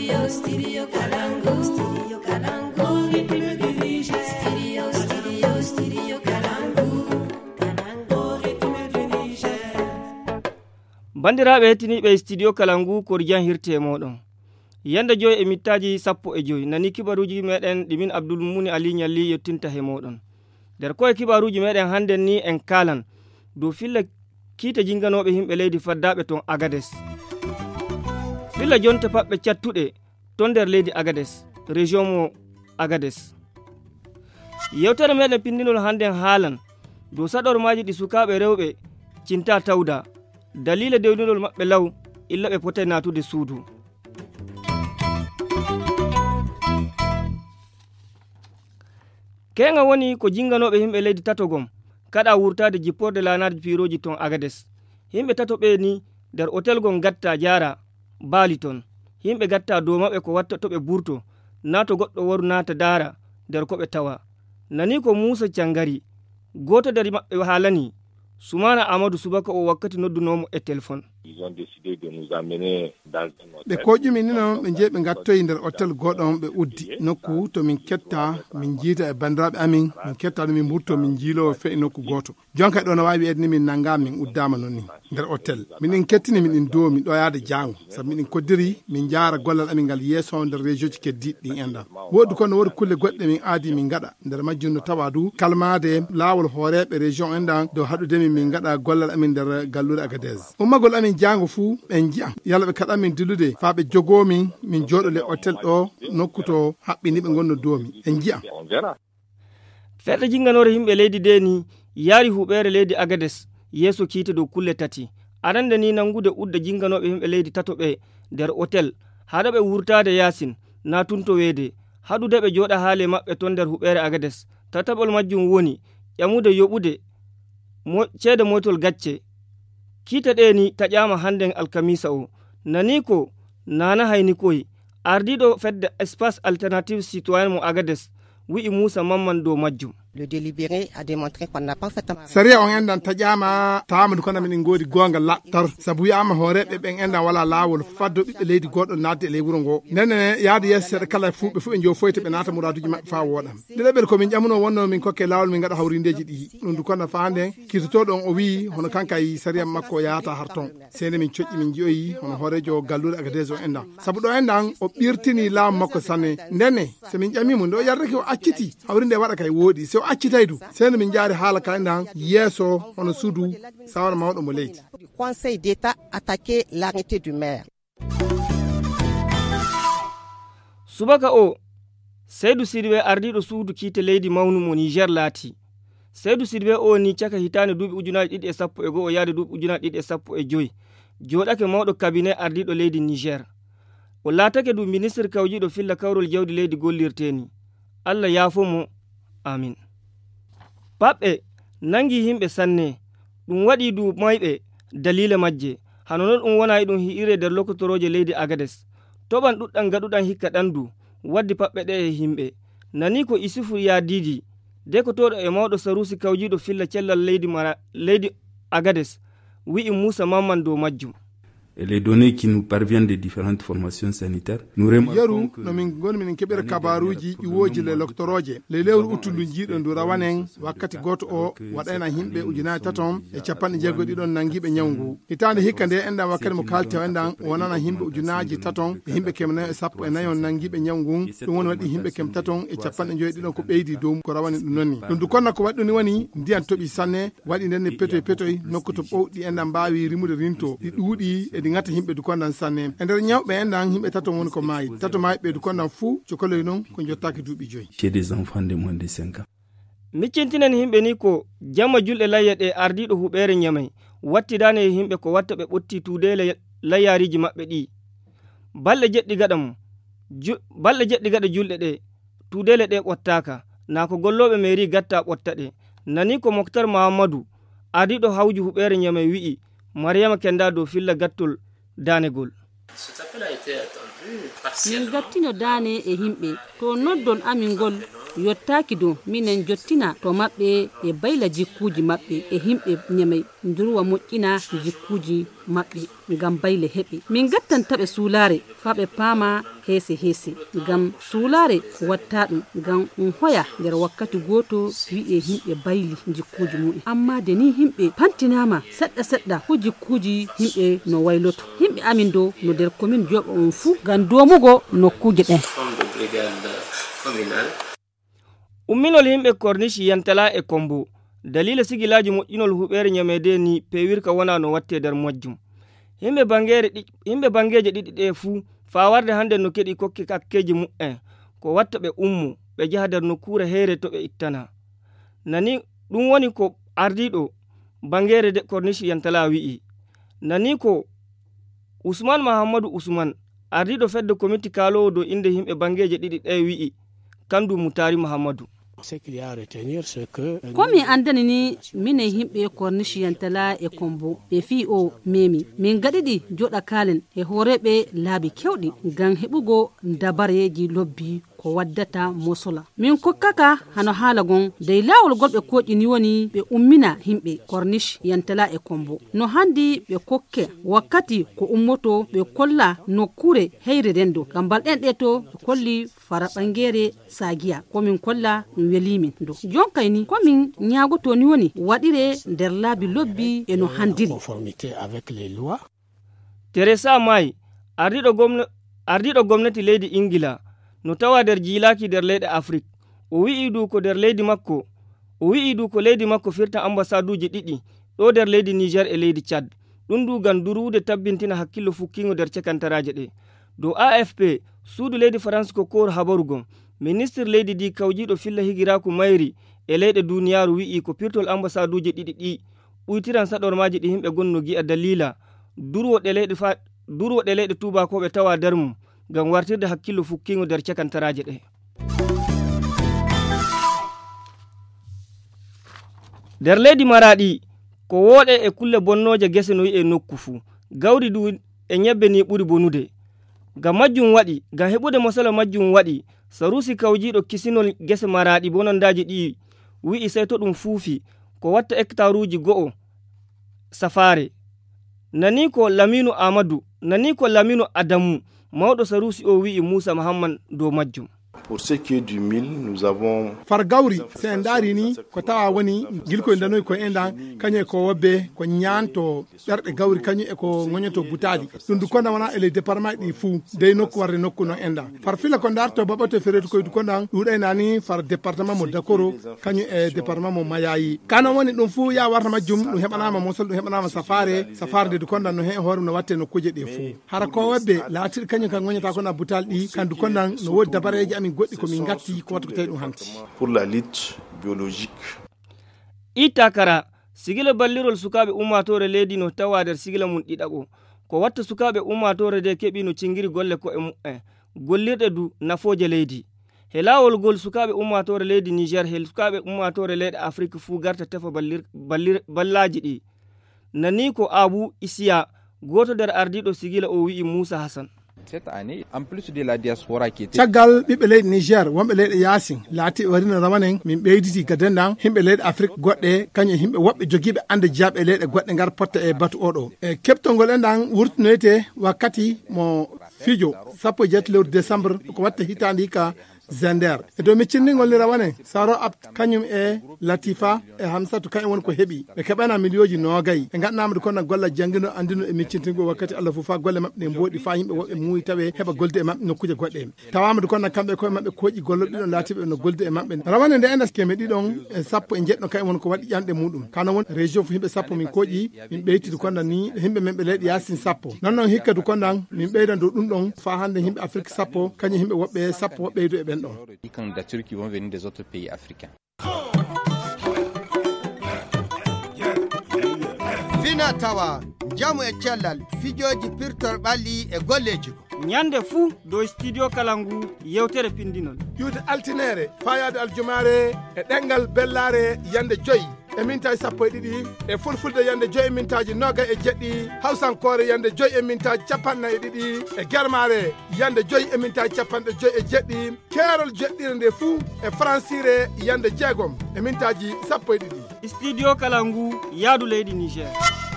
Studio Kalangu. Studio Kalangu. Studio Kalangu. Bandiraɓe hettiniɓe studio Kalangu kordian hirte moɗon. Yanda joy e mittaji sappo e joy nani kibaruji meɗen ɗimin Abdul Muni Ali Nyalli yettinta he moɗon. Der koye kibaruji meɗen handen ni en kalan do filla kiita jinganoɓe himɓe leydi faddaɓe ton Agades. Filla jonte paɓɓe cattuɗe ton der leydi Agades, région mo Agades. Yewtere meɗen pindinol handen haalan do saɗormaji ɗi sukaɓe rewɓe cinta tawda dalila dewnirol maɓɓe law illa ɓe potay natude suudu. Kenga woni ko jinganoɓe himɓe leydi tatogom kada wurtade jipporde lanade piroji ton Agades. Himɓe tatoɓe ni der hotel gon gatta jara baali ton. Himɓe gatta dow maɓɓe ko watta to ɓe burto na to goɗɗo waru nata dara der ko ɓe tawa. Nani ko Musa Cangari goto dari maɓɓe haalani Soumana Amadou subaka o wakkati noddunomo e téléphone. ɓe koƴƴumi ni noon ɓe jeeyi ɓe gattoyi nder hôtel goɗon ɓe uddi nokku to min ketta min jiita e bandiraɓe amin min ketta ɗo min burto min jiilo fe'i nokku goto jonka ɗo no wawi wiyede ni min nangga min uddama noon ni nder hôtel minin kettini min ɗo min ɗoyade jango saabu miɗin koddiri min jaara gollal amin ngal yeeso nder région ji keddiɗi ɗin enɗan woodi kono woodi kulle goɗɗe min aadi min gaɗa nder majjum no tawa du kalmade laawol hooreɓe région enɗan dow haɗudemi min gaɗa gollal amin nder galluɗe Agadez ummagol amin jango fuu ɓen jiya yalla ɓe kaɗa min dillude fa ɓe jogomin min jooɗo le hôtel ɗo nokku to haɓɓini ɓe gonno domi en jiya fedde jinganore himɓe leydi deni yaari huɓere leydi Agades yeeso kiite dow kulle tati arande ni nangude udda jinganoɓe himɓe leydi tatoɓe nder hôtel haɗa ɓe wurtade yasin na tunto weede haɗude ɓe jooɗa haale maɓɓe ton nder huɓere Agades tataɓol majjum woni ƴamude yoɓude ceede motol gacce kiita ɗe ni taƴama handen alkamisa o nani ko nana hayni koy ardiɗo fedde espace alternative citoyen mo Agades wi'i Moussa Mamman dow majjum. Le délibéré a démontré qu'on n'a pas fait saria on endan taƴama tawamade kono min goodi gonga lattor sabu wiyama hooreɓe ɓen endan wala lawol faddo ɓiɓɓe leydi goɗɗo nadde e ley wuuro ngo nenne yaade yesso seeɗa kala fuɓe fof ɓe jo foyte ɓe nata muraduji mabɓe fa woɗam ɗiɗaɓel komin ƴamuno wonno min kokke lawol min gaɗa hawrindeji ɗi ɗum du kono fa hande kirtotoɗon o wi hono kanka yi saria makko yahata har ton sene min coƴƴi min jiyoyi hono hoorejo galluɗe Agadez o endan saabu ɗo endan o ɓirtini laamu makko sanne ndenne somin ƴamimo ndo yardaki o acciti hawrinde waɗa kay woɗi so accitaydu sene min jaari haala ka endan yeeso hono suudu sawara mawɗo mo leydi Conseil d'État attaqué l'arrêté du maire. Subaka o Seydou Sidibé ardiɗo suudu kiite leydi mawnu mo Niger laati. Seydou Sidibé o ni caka hitande duuɓi ujunaji ɗiɗi e sappo e go'o o yaade duuɓi ujunaji ɗiɗi e sappo e joyi joɗake mawɗo cabinet ardiɗo leydi Niger. O laatake du ministre kawjiɗo filla kawrol jawdi leydi gollirteni. Allah yaafomo amin. Paɓɓe nangi himɓe sanne ɗum waɗi du mayɓe dalila majje hano non ɗum wona ɗum hiire nder lokotoroje leydi Agades toɓan ɗuɗɗan gaɗuɗan hikka ɗandu waddi paɓɓe ɗe e himɓe nani ko Isufu Yadidi de ko toɗo e mawɗo Sarusi kawjiɗo filla cellal leydi Agades wi'i Moussa Mamman dow majjum. Et les données qui nous parviennent des différentes formations sanitaires nous yeru no min goni min keɓira kabaruji ƴiwoji le loktoroje le lewru uttundu jiiɗo ndu rawanen wakkati goto o waɗayna himɓe ujunaji taton e capanɗe jeegom ɗiɗon nanguiɓe ñaw ngu hitande hikka nde enɗan wakkati mo kaltew enɗan wonana himɓe ujunaji taton e himɓe kemnayi e sappo e nayi on nanguiɓe ñaw ngun ɗum woni waɗi himɓe kem taton e capanɗe joyi ɗiɗon ko ɓeydi dow ko rawani ɗum nonni ɗum du konna ko waɗi ɗum ni woni ndiyan toɓi sanne waɗi ndenne petoy nokku to ɓowɗi enɗan mbawi rimude rinto ɗi ɗuuɗi e ɗi gatta himɓe du kondan sanne e nder ñawɓe enɗan himɓe taton woni ko maayi tato maayi ɓe du kondan fuu cokoloy noon ko jottaki duuɓi joyi chez des enfants de moins de 5 ans. Miccintinen himɓe ni ko jamma julɗe layya ɗe ardiɗo huɓere ñamay wattidane e himɓe ko watta ɓe ɓotti tuude layyariji maɓɓe ɗi balɗe jeɗɗi gaɗa julɗe ɗe tuudele ɗe ɓottaka na ko golloɓe mairie gatta ɓotta ɗe nani ko Moktar Mahamadou ardiɗo hawji huɓere ñamay wi'i Mariama Kenda dow filla gattol danegol. Min gattino dane e himɓe to noddon amin gol yottaki do minen jottina to mabbe e bayla jikkuji mabbe e himbe nyamai nduruwa moƴƴina jikkuji mabbe ngam bayle heɓi min gattantaɓe suulare faɓe paama heese ngam suulare watta ɗum ngam hoya nder wakkati goto wi'e himɓe bayli jikkuji muɗum amma de ni himɓe pantinama seɗɗa ko jikkuji himɓe no wayloto himɓe amin do no nder commune Dioba on fuu ngam domugo nokkuje ɗen umminol himɓe corniche yantala e kombo dalila sigilaji moƴƴinol huɓere ñamede ni pewirka wona no watte nder majjum himɓe bangeje ɗiɗi ɗe fuu fa warde hande no keɗi kokke kakkeji mu'en ko watta ɓe ummo ɓe jaha nder nokkure heere to ɓe ittana nani ɗum woni ko ardiɗo bangere de corniche yantala wi'i nani ko Ousmane Mahamadou Ousmane ardiɗo fedde komiti kalowo dow inde himɓe bangeje ɗiɗi ɗe wi'i kandu Mutari Mahamadou komi andani ni minen himɓe corniche yantala e kombo ɓe fi o memi min gaɗiɗi joɗa kalen e hooreɓe laabi kewɗi ngam heɓugo dabareji lobbi ko waddata mosola min kokkaka hano haala gon dey lawol golɓe koƴini woni ɓe ummina himɓe corniche yantala e kombo no handi ɓe kokke wakkati ko ummoto ɓe kolla nokkure heyre den do ngam balɗen ɗe to ɓe kolli fara ɓangere sagiya komin kolla ɗum welimin do jonkayni komin ñagoto ni woni waɗire nder laabi lobbi e no handiri Teresa May ardiɗo gomnati leydi Ingila no tawa nder jilaki nder leyɗe Afrique o wi'i du ko leydi makko firta ambassaduji ɗiɗi ɗo nder leydi Niger e leydi Chad ɗum du gam durude tabbintina hakkillo fukkingo nder cekantaraje ɗe dow AFP suudu leydi France ko kor habaru gon ministre leydi di kawjiɗo filla higiraku mayri e leyɗe duniyaru wi'i ko pirtol ambassaduji ɗiɗi ɗi ɓuytiran saɗormaji ɗi himɓe gonno gi'a dalila durwoɗe leyɗe tubakoɓe tawa nder mum ngam wartirde hakkillo fukkingo nder cekantaraje ɗe nder leydi Maradi ko woɗe e kulle bonnoje gese no wi'e nokku fuu gawri du e ñebbe ni ɓuri bonude ngam majjum waɗi ngam heɓude masala majjum waɗi Sarusi kawjiɗo kisinol gese Maradi bonondaji ɗi wi'i sey to ɗum fuufi ko watta hectaruji go'o safare nani ko Laminu Adamu mawɗo Sarusi o wi'i Moussa Mahamman dow majjum Pour ce qui est du mil, nous avons far gawri se en daari ni ko tawa woni gilko en danoy ko endan kañe ko wobbe ko ñanto ɓerɗe gawri kañu e ko ŋoñoto butali ɗum du konda wona ele département ɗi fuu dey nokku warde nokku no endan far fila ko darto baɓato fereto koydu kondan ɗuɗaynani far département mo Dakoro kañu e département mo Mayayi kano woni ɗum fuu ya warta majjum ɗum heɓanama mosol ɗum heɓanama safarde du kondan no hen hoore no watte nokkuje ɗe fuu hara ko wobbe laatiɗo kañum kan ŋoñata kona butal ɗi kandu kondan no wodi dabareji amin goɗɗi komin gatti ko watta ko tawi ɗum hanti pour la lutte biologique itakara sigila ballirol sukaɓe ummatore leydi no tawa nder sigila mum ɗiɗaɓo ko watta sukaɓe ummatore de keɓi no cingiri golle ko e mu'en gollirɗe du nafoje leydi he lawol gol sukaɓe ummatore leydi Niger he sukaɓe ummatore leyɗe Afrique fuu garta tefa ballaji ɗi nani ko Abou Isiya goto nder ardiɗo sigila o wi'i Moussa Hassan cette année, en plus de la diaspora qui était caggal ɓiɓɓe leydi Niger wonɓe leyɗe Yasin laati warino rawanen min ɓeyditi gadendan himɓe leyɗe Afrique goɗɗe kañum himɓe woɓɓe jogiiɓe ande jaaɓe leyɗe goɗɗe ngar potta e batu oɗo e keɓtolngol endan wurtinoyte wakkati mo fijo 17 lewru décembre ko watta hitandi ka Zender e dow miccindigol ni rawane saro abt kañum e Latifa e Hamsatu kañum woni ko heeɓi ɓe keɓana milioji nogayi ɓe gandanamde kono golla janggino andino e miccintigol wakkati Allah fof fa golle mabɓe ɗe mboɗi fa yimɓe woɓɓe muuyi tawe heɓa golde e mabɓe nokkuje goɗɗe tawamade kono kamɓe koye mabɓe koƴi golloɓe ɗiɗon laatiɓe no golde e mabɓe rawane nde endas keme ɗiɗon e sappo e jeɗɗo kañum woni ko waɗi ƴanɗe muɗum kano won région fo yimɓe sappo min koƴi min ɓeytidu kondan ni himɓe men ɓe leyɗe Yasin sappo non noon hikka du kondan min ɓeydan dow ɗum ɗon fa hande himɓe Afrique sappo kañum himɓe woɓɓe sappo woɓɓeydu e ɓen ɗon candidatures qui vont venir des autres pays africains. Fina tawa jamu e cellal fijoji pirtor ɓalli e golleji ñande fuu dow studio Kalangu yewtere pindinol yude altinere fayade aljumare e ɗengal bellare yande joyi e mintaji sappo e ɗiɗi e fulfulde yande joyi mintaji noga e jeɗɗi hawsankore yande joyi e mintaji capanɗe e ɗiɗi e guermare yande joyi e mintaji capanɗe joyi e jeɗɗi keerol jeɗɗire nde fuu e francire yande jeegom e mintaji sappo e ɗiɗi. Studio Kalangu yaadu leydi Niger.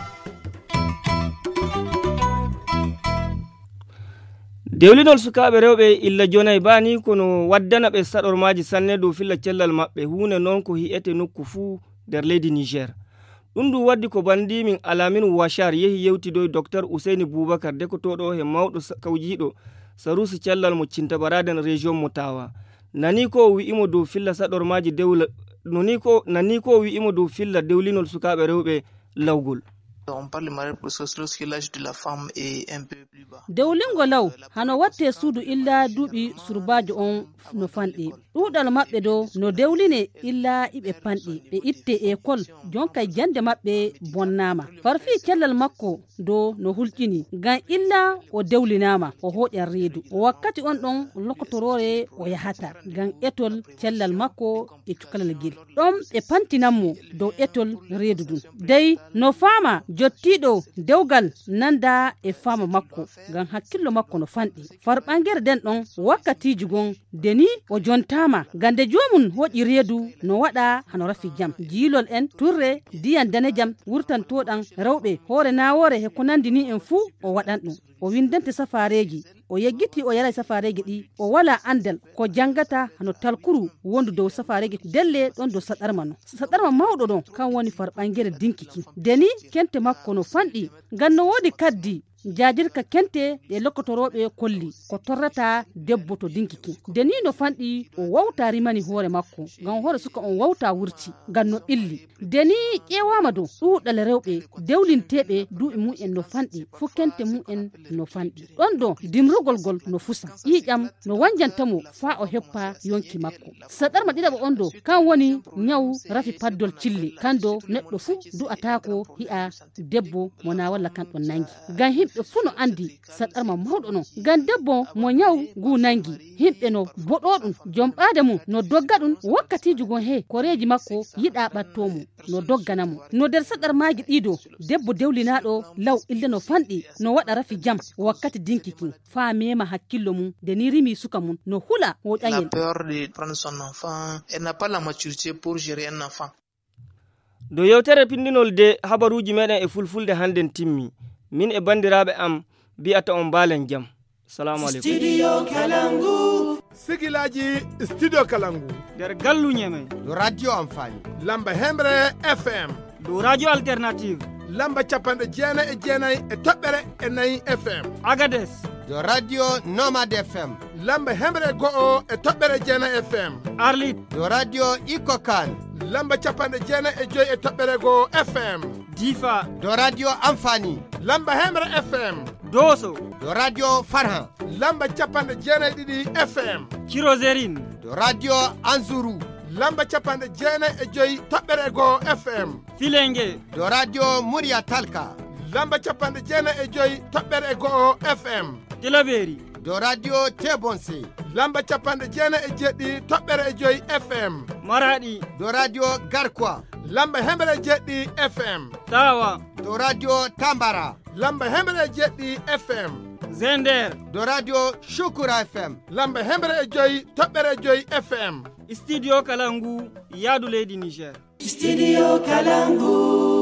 Dewlinol sukaɓe rewɓe illa jonayi bani kono waddana ɓe saɗormaji sanne dow filla cellal maɓɓe hunde noon ko hi'ete nokku fuu nder leydi Niger. Ɗum ɗum waddi ko bandi min Alamin Wachar yehi yewtidoy Dr Ousseyni Boubacar dekotoɗo he mawɗo kawjiɗo sarusi cellal mo Cintabaraden région mo Tawa. Nani ko o wi'imo dow filla saɗormaji nani ko o wi'imo dow filla dewlinol sukaɓe rewɓe lawgol. On parle mariage précoce lorsque l'âge de la femme est un peu plus bas. Dewlingo law hano watte suudu illa duuɓi surbajo on no fanɗi. Ɗuuɗal maɓɓe do no dewline illa iɓe panɗi ɓe itte école jonka jande maɓɓe bonnama. Farfi cellal makko do no hulƴini ngam illa o dewlinama o hoƴan reedu. Wakkati on ɗon lokotorore o yahata ngam etol cellal makko e cukalal gil. Ɗon ɓe pantinanmo dow etol reedu dun. Dey no fama jottiɗo dewgal nanda e fama makko ngam hakkillo makko no fanɗi. Farɓangere den ɗon wakkatiji gon deni o jontama gande jomum hoƴi reedu no waɗa hano rafi jam. Jiilol en turre diyan danejam wurtantoɗan rewɓe hoore nawore he ko nandi ni en fuu o waɗan ɗum. O windante safareji o yeggiti o yaray safareji ɗi o wala andal ko jangata hano talkuru wondu dow safareji delle ɗon dow saɗarma mawɗo ɗon kan woni farɓangere dinkiki deni kente makko no fanɗi ngam no wodi kaddi jajirka kente e lokotoroɓe kolli ko torrata debbo to dinkiki deni no fanɗi o wawta rimani hoore makko ngam hoore suka on wawta wurti ngam no ɓilli deni ƴewama do ɗuuɗal rewɓe dewlinteɓe duuɓi mu'en no fanɗi fu kente mu'en no fanɗi ɗon do dimrugol gol no fusa ƴiƴam no wanjantamo fa o heppa yonki makko saɗarma ɗiɗaɓa on do kan woni nyawu rafi paddol cilli kando neɗɗo fu du'atako hi'a debbo mo na walla kan ɗon nangi ngam himɓe fu no andi saɗarma mawɗo non ngam debbo mo nyawu ngu nangi himɓe no boɗoɗum jomɓade mum no dogga ɗum wakkatiji gon he koreji makko yiɗa ɓattomo no dogganamo no nder saɗarmaji ɗiɗo debbo dewlinaɗo law ille no fanɗi no waɗa rafi jam wakkati dinkiki fa mema hakkillo mum de ni rimi suka mum no hula hoƴayen. La peur de prendre son enfant, elle n'a pas la maturité pour gérer un enfant. Do yewtere pindinol de habaruji meɗen e fulfulde hannden timmi min e bandiraɓe am bi'ata on mbalen jam. Assalamu alaikum. Studio Kalangu. Sigilaji Studio Kalangu. Der gallu nyeme. Do radio amfani. Lamba Hemre FM. Do radio alternative. Lamba capanɗe jeenayi e jeenayi e toɓɓere e nayi FM. Agades. Do radio Nomad FM. Lamba Hemre go'o e toɓɓere jeenayi FM. Arlit. Do radio Ikokan. Lamba capanɗe jeenayi e joyi e toɓɓere go'o FM. Difa. Do radio Amfani. Lamba Hemre FM. Doso. Do radio Farhan. Lamba capanɗe jeenayi ɗiɗi FM. Kirozerin. Do radio Anzuru. Lamba capanɗe jeenayi e joyi toɓɓere go'o FM. Filenge. Do radio Muria Talka. Lamba capanɗe jeenayi e joyi toɓɓere go'o FM. Tilaberi. Do radio Tebonse. Lamba capanɗe jeenayi e jeɗɗi toɓɓere e joyi FM. Maradi. Do radio Garkwa. Lamba Hemre jeɗɗi FM. Tawa. Do radio Tambara. Lamba Hemre jeɗɗi FM. Zender. Do radio Shukura FM. Lamba Hemre e joyi toɓɓere joyi FM. Studio Kalangu yaadu leydi Niger. Studio Kalangu.